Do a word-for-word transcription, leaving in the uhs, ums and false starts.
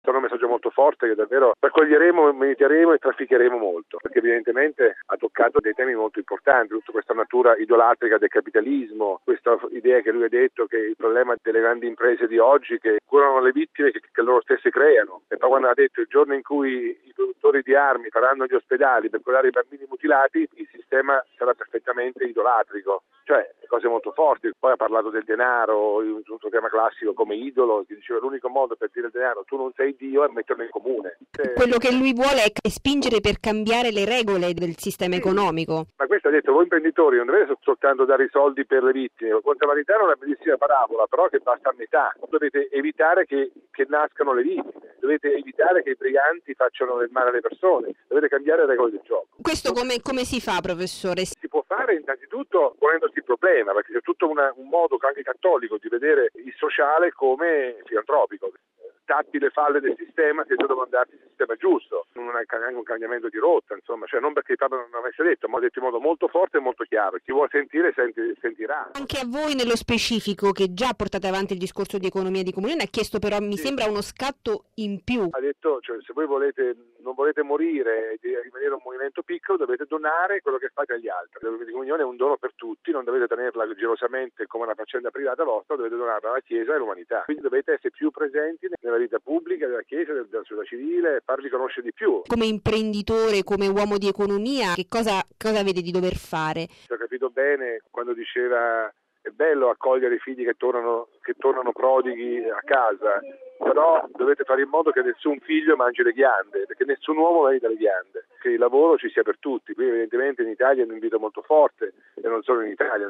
È un messaggio molto forte che davvero raccoglieremo, mediteremo e trafficheremo molto, perché evidentemente ha toccato dei temi molto importanti, tutta questa natura idolatrica del capitalismo, questa idea che lui ha detto che il problema delle grandi imprese di oggi che curano le vittime che, che loro stesse creano, e poi quando ha detto il giorno in cui i produttori di armi faranno gli ospedali per curare i bambini mutilati, il sistema sarà perfettamente idolatrico, cioè cose molto forti. Poi ha parlato del denaro, un altro tema classico come idolo, che diceva l'unico modo per dire al denaro tu non sei Dio è metterlo in comune. Quello che lui vuole è spingere per cambiare le regole del sistema sì, economico. Ma questo ha detto, voi imprenditori non dovete soltanto dare i soldi per le vittime, la contabilità è una bellissima parabola, però che basta a metà. Dovete evitare che, che nascano le vittime, dovete evitare che i briganti facciano del male alle persone, dovete cambiare le regole del gioco. Questo come, come si fa, professore? Si può fare innanzitutto ponendosi il problema, perché c'è tutto una, un modo anche cattolico di vedere il sociale come filantropico. Tappi le falle del sistema senza domandarti se il sistema è giusto, non è anche un cambiamento di rotta, insomma, cioè non perché il Papa non avesse detto, ma ha detto in modo molto forte e molto chiaro. Chi vuole sentire senti, sentirà. Anche a voi nello specifico, che già portate avanti il discorso di economia di comunione, ha chiesto però, mi sì. sembra, uno scatto in più. Ha detto, cioè, se voi volete non volete morire e rimanere un movimento piccolo, dovete donare quello che fate agli altri. L'economia di comunione è un dono per tutti, non dovete tenerla gelosamente come una faccenda privata vostra, dovete donarla alla Chiesa e all'umanità. Quindi dovete essere più presenti nella vita pubblica, della Chiesa, della società civile, farvi conoscere di più. Come imprenditore, come uomo di economia, che cosa, cosa vede di dover fare? Ho capito bene quando diceva è bello accogliere i figli che tornano, che tornano prodighi a casa, però dovete fare in modo che nessun figlio mangi le ghiande, perché nessun uomo merita le ghiande, che il lavoro ci sia per tutti. Qui evidentemente in Italia è un invito molto forte, e non solo in Italia.